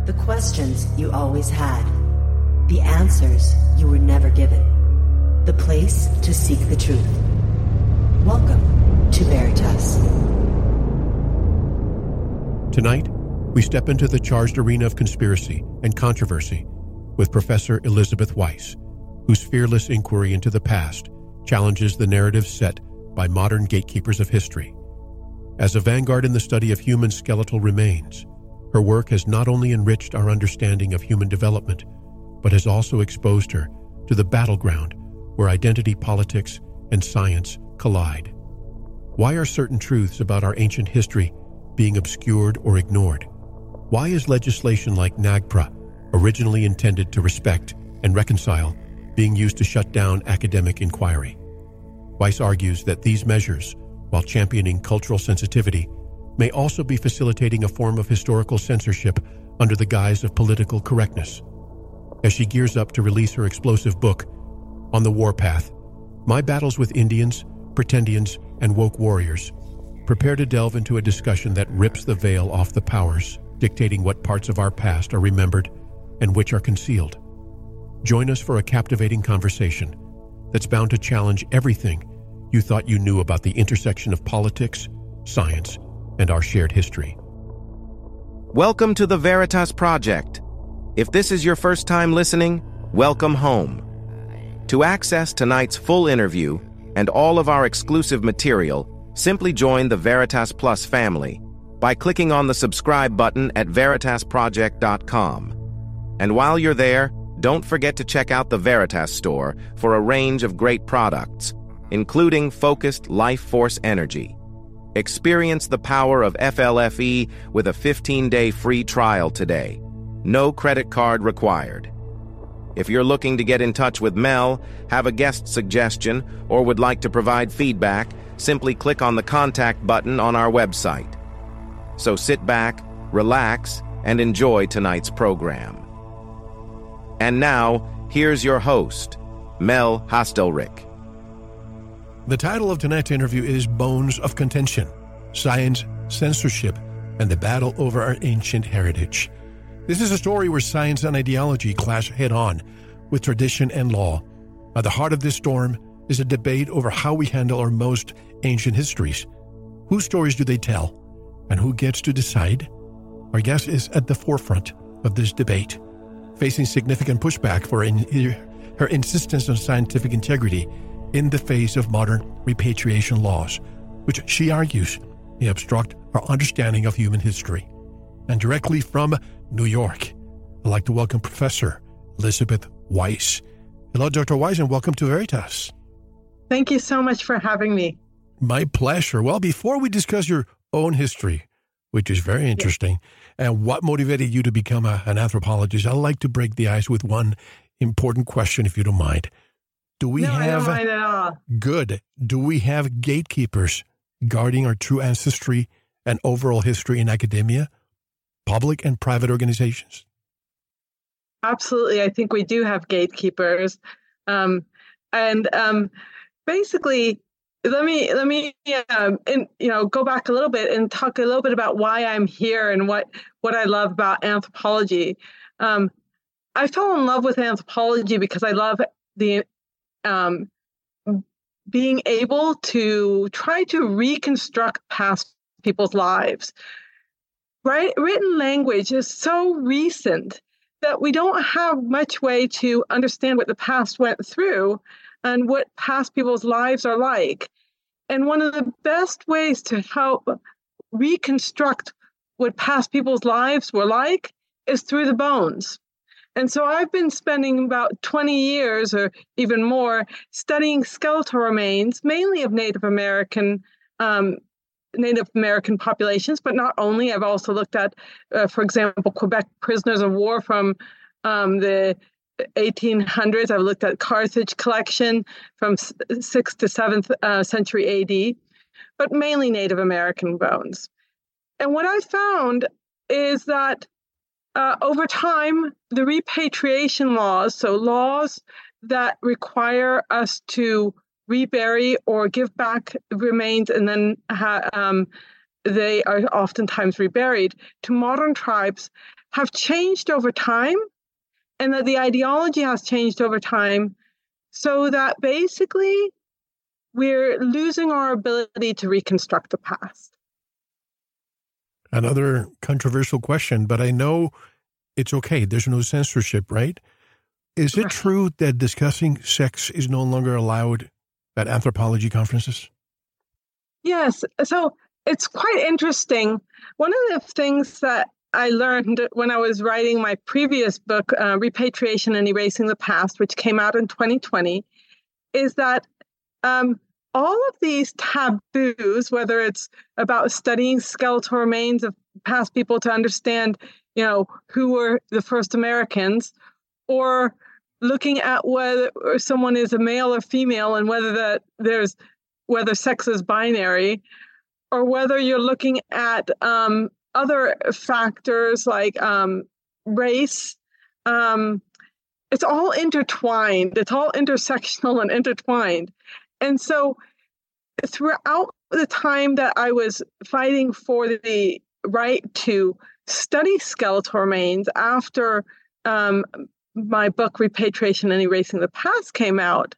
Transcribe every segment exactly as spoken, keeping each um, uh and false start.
The questions you always had. The answers you were never given. The place to seek the truth. Welcome to Veritas. Tonight, we step into the charged arena of conspiracy and controversy with Professor Elizabeth Weiss, whose fearless inquiry into the past challenges the narrative set by modern gatekeepers of history. As a vanguard in the study of human skeletal remains, her work has not only enriched our understanding of human development, but has also exposed her to the battleground where identity politics and science collide. Why are certain truths about our ancient history being obscured or ignored? Why is legislation like NAGPRA, originally intended to respect and reconcile, being used to shut down academic inquiry? Weiss argues that these measures, while championing cultural sensitivity, may also be facilitating a form of historical censorship under the guise of political correctness. As she gears up to release her explosive book, On the Warpath, My Battles with Indians, Pretendians, and Woke Warriors, prepare to delve into a discussion that rips the veil off the powers dictating what parts of our past are remembered and which are concealed. Join us for a captivating conversation that's bound to challenge everything you thought you knew about the intersection of politics, science, and our shared history. Welcome to the Veritas Project. If this is your first time listening, welcome home. To access tonight's full interview and all of our exclusive material, simply join the Veritas Plus family by clicking on the subscribe button at veritas project dot com. And while you're there, don't forget to check out the Veritas store for a range of great products, including focused life force energy. Experience the power of F L F E with a fifteen-day free trial today. No credit card required. If you're looking to get in touch with Mel, have a guest suggestion, or would like to provide feedback, simply click on the contact button on our website. So sit back, relax, and enjoy tonight's program. And now, here's your host, Mel Hostelrick. The title of tonight's interview is Bones of Contention, Science, Censorship, and the Battle Over Our Ancient Heritage. This is a story where science and ideology clash head-on with tradition and law. At the heart of this storm is a debate over how we handle our most ancient histories. Whose stories do they tell, and who gets to decide? Our guest is at the forefront of this debate, facing significant pushback for in, her insistence on scientific integrity in the face of modern repatriation laws, which she argues may obstruct our understanding of human history. And directly from New York, I'd like to welcome Professor Elizabeth Weiss. Hello, Doctor Weiss, and welcome to Veritas. Thank you so much for having me. My pleasure. Well, before we discuss your own history, which is very interesting, yeah. and what motivated you to become a, an anthropologist, I'd like to break the ice with one important question, if you don't mind. Do we no, have I don't mind at all. Good. Do we have gatekeepers guarding our true ancestry and overall history in academia, public and private organizations? Absolutely. I think we do have gatekeepers. Um, and um, basically, let me let me um, in, you know go back a little bit and talk a little bit about why I'm here and what what I love about anthropology. Um, I fell in love with anthropology because I love the um, being able to try to reconstruct past people's lives. Right, written language is so recent that we don't have much way to understand what the past went through and what past people's lives are like. And one of the best ways to help reconstruct what past people's lives were like is through the bones. And so I've been spending about twenty years or even more studying skeletal remains, mainly of Native American um, Native American populations, but not only. I've also looked at, uh, for example, Quebec prisoners of war from um, the eighteen hundreds. I've looked at Carthage collection from sixth to seventh uh, century A D, but mainly Native American bones. And what I found is that uh, over time, the repatriation laws, so laws that require us to rebury or give back remains and then ha- um, they are oftentimes reburied to modern tribes, have changed over time, and that the ideology has changed over time, so that basically we're losing our ability to reconstruct the past. Another controversial question, but I know it's okay. There's no censorship, right? Is it true that discussing sex is no longer allowed at anthropology conferences? Yes. So it's quite interesting. One of the things that I learned when I was writing my previous book, uh, Repatriation and Erasing the Past, which came out in twenty twenty, is that um, all of these taboos, whether it's about studying skeletal remains of past people to understand, you know, who were the first Americans, or looking at whether someone is a male or female and whether that there's whether sex is binary, or whether you're looking at um, other factors like um, race. Um, it's all intertwined. It's all intersectional and intertwined. And so throughout the time that I was fighting for the right to study skeletal remains after um, my book, Repatriation and Erasing the Past, came out,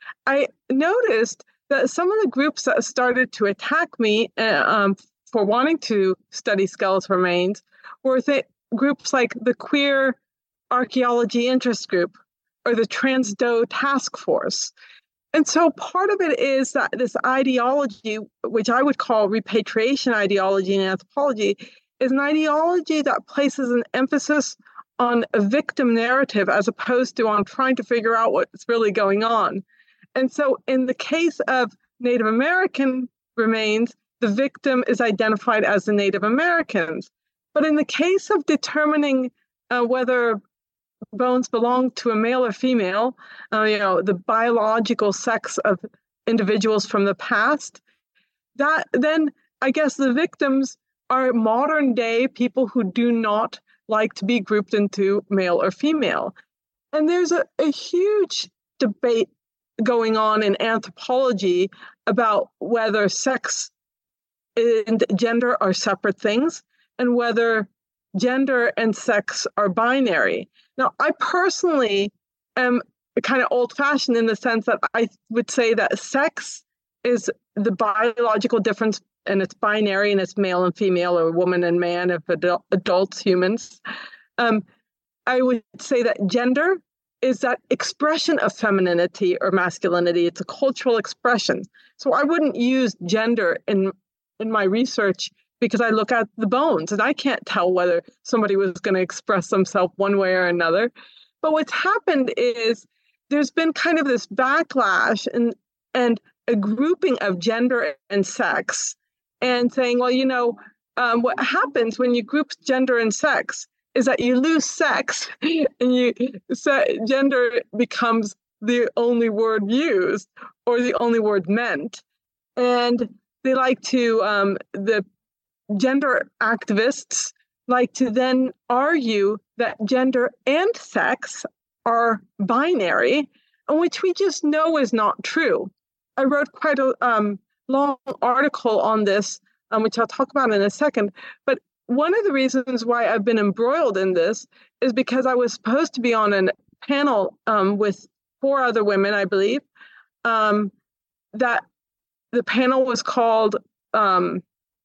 I noticed that some of the groups that started to attack me uh, um, for wanting to study skeletal remains were th- groups like the Queer Archaeology Interest Group or the Transdo Task Force. And so part of it is that this ideology, which I would call repatriation ideology in anthropology, is an ideology that places an emphasis on a victim narrative as opposed to on trying to figure out what's really going on. And so in the case of Native American remains, the victim is identified as the Native Americans. But in the case of determining uh, whether bones belong to a male or female, uh, you know, the biological sex of individuals from the past, that then I guess the victims are modern day people who do not like to be grouped into male or female. And there's a, a huge debate going on in anthropology about whether sex and gender are separate things and whether gender and sex are binary. Now, I personally am kind of old-fashioned in the sense that I would say that sex is the biological difference, and it's binary, and it's male and female, or woman and man, if adult, adults, humans. Um, I would say that gender is that expression of femininity or masculinity. It's a cultural expression. So I wouldn't use gender in in my research because I look at the bones and I can't tell whether somebody was going to express themselves one way or another. But what's happened is there's been kind of this backlash and and a grouping of gender and sex and saying, well, you know, um, what happens when you group gender and sex is that you lose sex and you so gender becomes the only word used or the only word meant. And they like to, um, the gender activists like to then argue that gender and sex are binary, which we just know is not true. I wrote quite a um, long article on this, um, which I'll talk about in a second. But one of the reasons why I've been embroiled in this is because I was supposed to be on a panel um, with four other women, I believe, um, that the panel was called, um,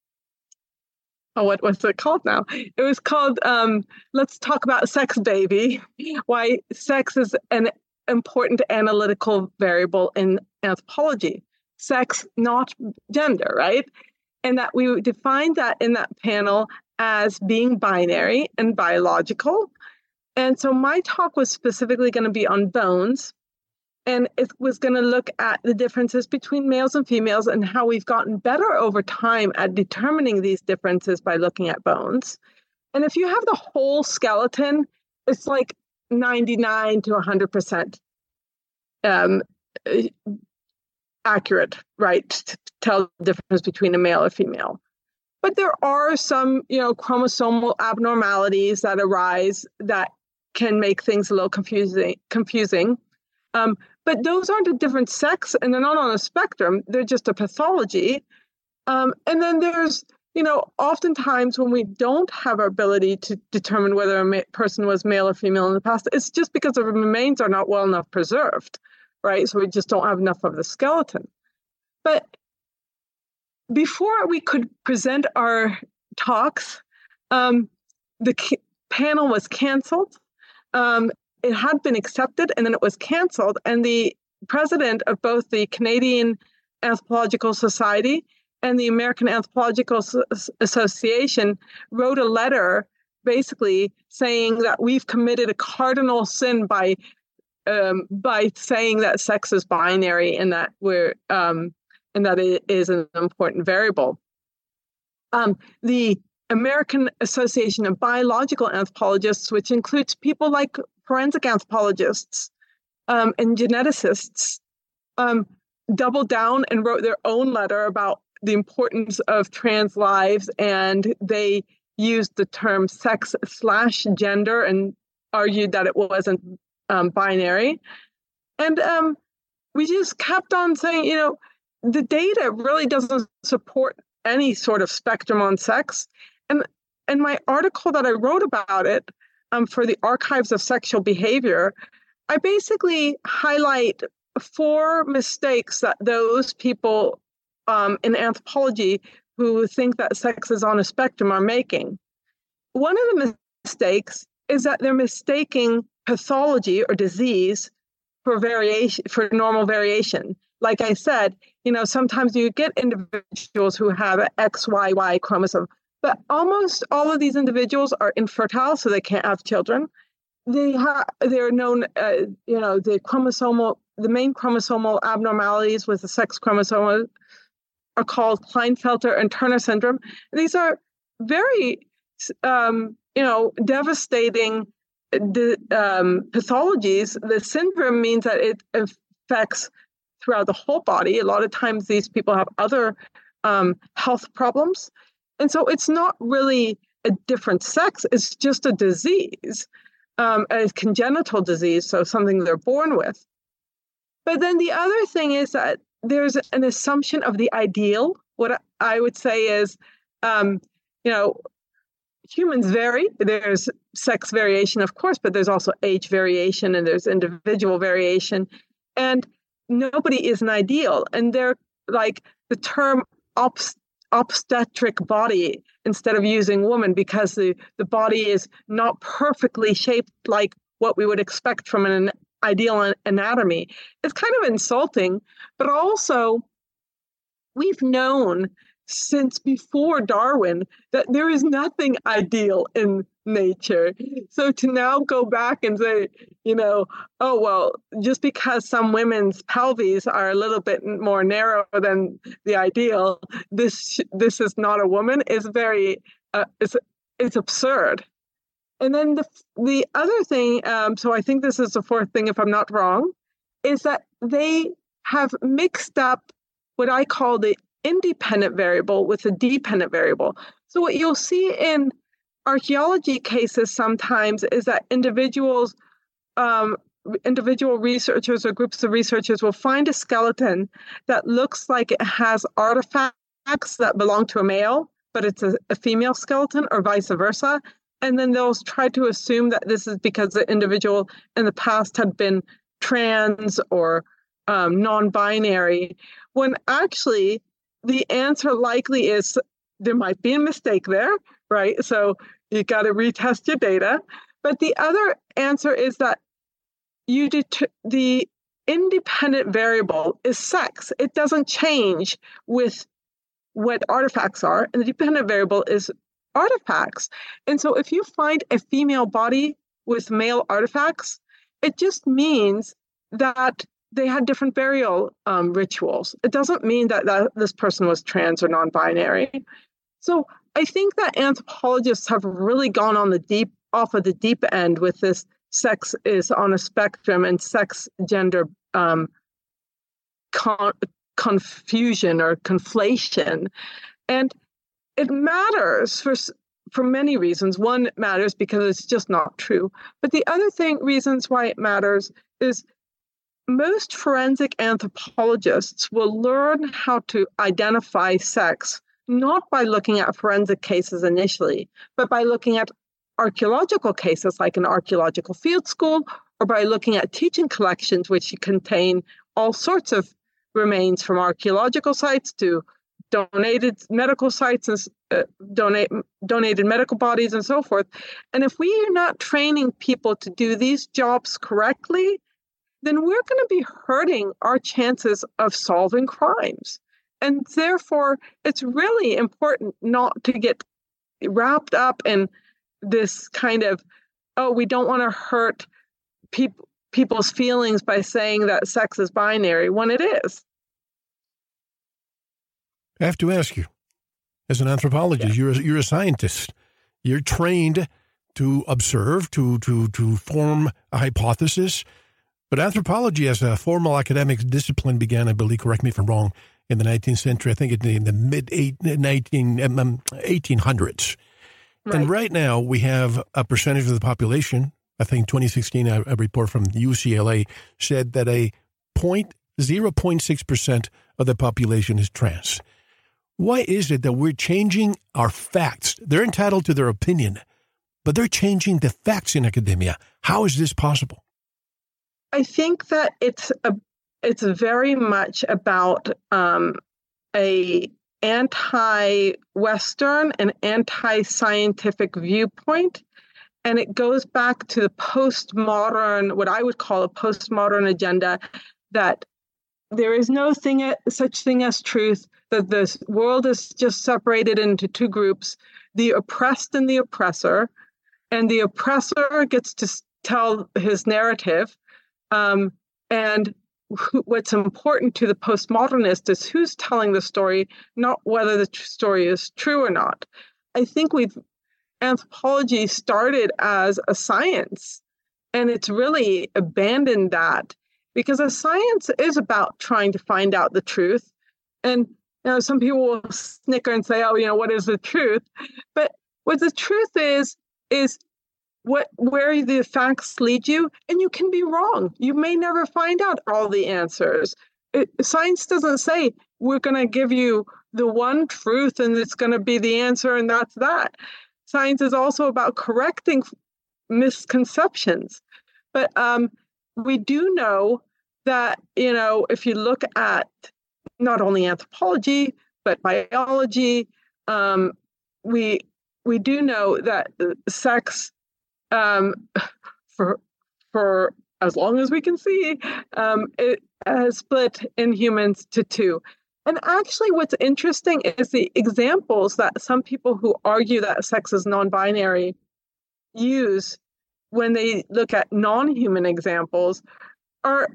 oh, what was it called now? It was called um, Let's Talk About Sex, Baby, Why Sex is an Important Analytical Variable in Anthropology. Sex, not gender, right? And that we defined that in that panel as being binary and biological. And so my talk was specifically going to be on bones. And it was going to look at the differences between males and females and how we've gotten better over time at determining these differences by looking at bones. And if you have the whole skeleton, it's like ninety-nine to one hundred percent um, accurate, right, to tell the difference between a male or female. But there are some, you know, chromosomal abnormalities that arise that can make things a little confusing. confusing. Um, but those aren't a different sex, and they're not on a spectrum. They're just a pathology. Um, and then there's, you know, oftentimes when we don't have our ability to determine whether a ma- person was male or female in the past, it's just because the remains are not well enough preserved, right? So we just don't have enough of the skeleton. But before we could present our talks, um, the ca- panel was canceled. Um, it had been accepted and then it was canceled. And the president of both the Canadian Anthropological Society and the American Anthropological Association wrote a letter basically saying that we've committed a cardinal sin by um, by saying that sex is binary and that we're um, and that it is an important variable. Um, the American Association of Biological Anthropologists, which includes people like forensic anthropologists um, and geneticists, um, doubled down and wrote their own letter about the importance of trans lives, and they used the term sex slash gender and argued that it wasn't um, binary. And um, we just kept on saying, you know, the data really doesn't support any sort of spectrum on sex. And in my article that I wrote about it um, for the Archives of Sexual Behavior, I basically highlight four mistakes that those people um, in anthropology who think that sex is on a spectrum are making. One of the mistakes is that they're mistaking pathology or disease for variation, for normal variation. Like I said, you know, sometimes you get individuals who have an X Y Y chromosome, but almost all of these individuals are infertile, so they can't have children. They have, they're known, uh, you know, the chromosomal, the main chromosomal abnormalities with the sex chromosome are called Klinefelter and Turner syndrome. These are very, um, you know, devastating um, pathologies. The syndrome means that it affects throughout the whole body. A lot of times these people have other um, health problems. And so it's not really a different sex, it's just a disease, um, a congenital disease, so something they're born with. But then the other thing is that there's an assumption of the ideal. What I would say is, um, you know, humans vary. There's sex variation, of course, but there's also age variation and there's individual variation. And nobody is an ideal. And they're like the term obst- obstetric body instead of using woman because the, the body is not perfectly shaped like what we would expect from an ideal anatomy. It's kind of insulting, but also we've known since before Darwin that there is nothing ideal in nature. So to now go back and say, you know, oh, well, just because some women's pelvises are a little bit more narrow than the ideal, this this is not a woman is very, uh, it's, it's absurd. And then the the other thing, um, so I think this is the fourth thing, if I'm not wrong, is that they have mixed up what I call the independent variable with the dependent variable. So what you'll see in archaeology cases sometimes is that individuals, um, individual researchers or groups of researchers will find a skeleton that looks like it has artifacts that belong to a male, but it's a, a female skeleton or vice versa. And then they'll try to assume that this is because the individual in the past had been trans or um, non-binary, when actually the answer likely is there might be a mistake there, right? So you got to retest your data. But the other answer is that you det- the independent variable is sex. It doesn't change with what artifacts are, and the dependent variable is artifacts. And so if you find a female body with male artifacts, it just means that they had different burial um, rituals. It doesn't mean that, that this person was trans or non-binary. So I think that anthropologists have really gone on the deep, off of the deep end with this sex is on a spectrum and sex gender um, con- confusion or conflation. And it matters for for many reasons. One, it matters because it's just not true. But the other thing, reasons why it matters is most forensic anthropologists will learn how to identify sex not by looking at forensic cases initially, but by looking at archaeological cases like an archaeological field school, or by looking at teaching collections which contain all sorts of remains from archaeological sites to donated medical sites and uh, donate, donated medical bodies and so forth. And if we are not training people to do these jobs correctly, then we're going to be hurting our chances of solving crimes. And therefore, it's really important not to get wrapped up in this kind of, oh, we don't want to hurt people people's feelings by saying that sex is binary when it is. I have to ask you, as an anthropologist, yeah. you're, a, you're a scientist. You're trained to observe, to, to, to form a hypothesis. But anthropology as a formal academic discipline began, I believe, correct me if I'm wrong, in the nineteenth century, I think in the mid eighteen hundreds. Right. And right now we have a percentage of the population, I think twenty sixteen, a, a report from U C L A said that a zero point six percent of the population is trans. Why is it that we're changing our facts? They're entitled to their opinion, but they're changing the facts in academia. How is this possible? I think that it's a, it's very much about um, a anti-Western and anti-scientific viewpoint. And it goes back to the postmodern, what I would call a postmodern agenda, that there is no thing, such thing as truth, that the world is just separated into two groups, the oppressed and the oppressor, and the oppressor gets to tell his narrative. Um, and wh- what's important to the postmodernist is who's telling the story, not whether the tr- story is true or not. I think we've anthropology started as a science, and it's really abandoned that, because a science is about trying to find out the truth. And you know, some people will snicker and say, oh, you know, what is the truth? But what the truth is, is what where the facts lead you, and you can be wrong. You may never find out all the answers. It, science doesn't say we're going to give you the one truth and it's going to be the answer and that's that. Science is also about correcting misconceptions. But um, we do know that, you know, if you look at not only anthropology, but biology, um, we we do know that sex, um, for for as long as we can see, um, it has split in humans to two. And actually, what's interesting is the examples that some people who argue that sex is non-binary use when they look at non-human examples are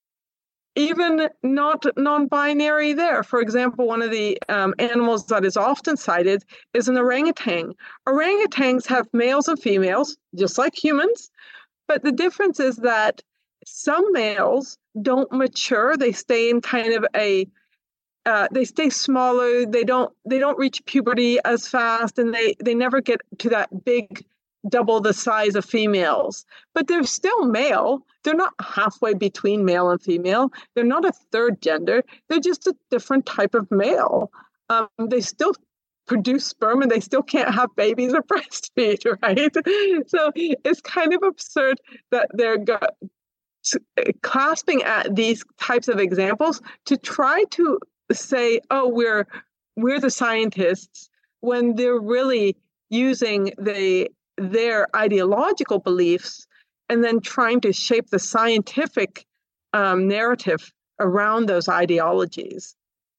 even not non-binary there. For example, one of the um, animals that is often cited is an orangutan. Orangutans have males and females, just like humans, but the difference is that some males don't mature. They stay in kind of a Uh, they stay smaller. They don't. They don't reach puberty as fast, and they they never get to that big, double the size of females. But they're still male. They're not halfway between male and female. They're not a third gender. They're just a different type of male. Um, they still produce sperm, and they still can't have babies or breastfeed, right? So it's kind of absurd that they're go- clasping at these types of examples to try to say, oh, we're we're the scientists, when they're really using the their ideological beliefs and then trying to shape the scientific um, narrative around those ideologies.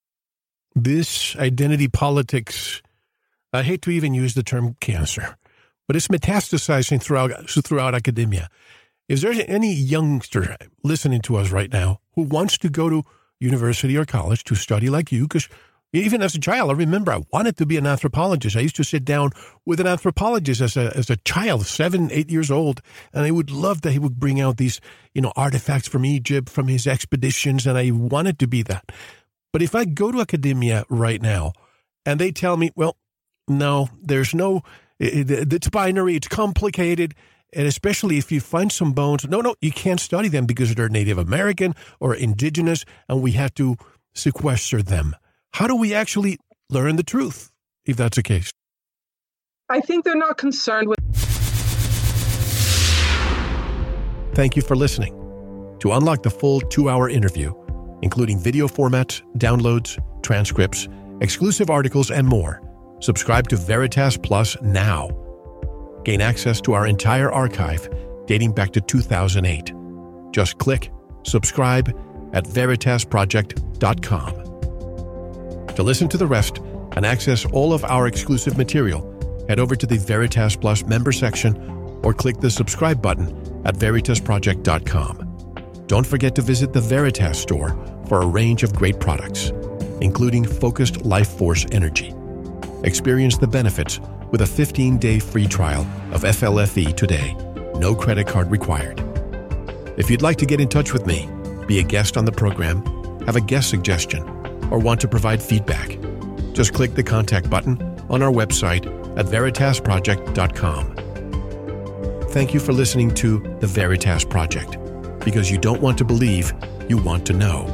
This identity politics, I hate to even use the term cancer, but it's metastasizing throughout throughout academia. Is there any youngster listening to us right now who wants to go to university or college to study like you? Because even as a child, I remember I wanted to be an anthropologist. I used to sit down with an anthropologist as a as a child, seven, eight years old, and I would love that he would bring out these, you know, artifacts from Egypt, from his expeditions, and I wanted to be that. But if I go to academia right now and they tell me, well, no, there's no, it, it's binary, it's complicated, and especially if you find some bones, no, no, you can't study them because they're Native American or indigenous, and we have to sequester them. How do we actually learn the truth? if that's the case? I think they're not concerned with. Thank you for listening. To unlock the full two-hour interview, including video formats, downloads, transcripts, exclusive articles, and more, subscribe to Veritas Plus now. Gain access to our entire archive dating back to two thousand eight. Just click subscribe at veritas project dot com. To listen to the rest and access all of our exclusive material, head over to the Veritas Plus member section or click the subscribe button at veritas project dot com. Don't forget to visit the Veritas store for a range of great products, including focused life force energy. Experience the benefits with a fifteen-day free trial of F L F E today. No credit card required. If you'd like to get in touch with me, be a guest on the program, have a guest suggestion, or want to provide feedback, just click the contact button on our website at veritas project dot com. Thank you for listening to The Veritas Project, because you don't want to believe, you want to know.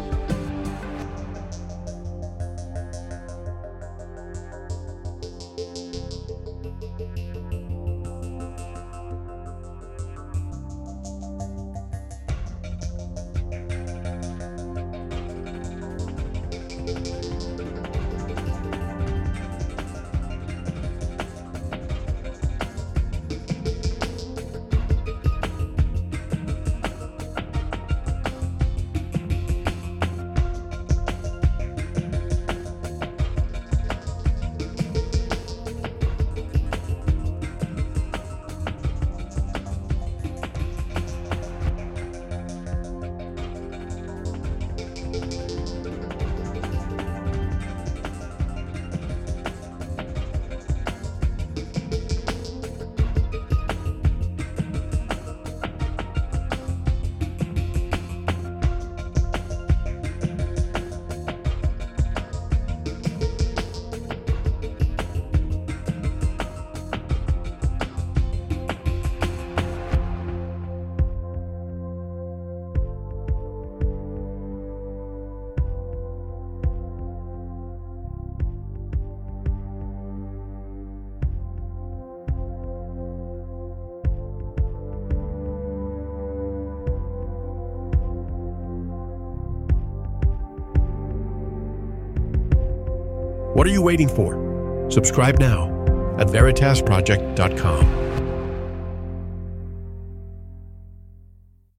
What are you waiting for? Subscribe now at veritas project dot com.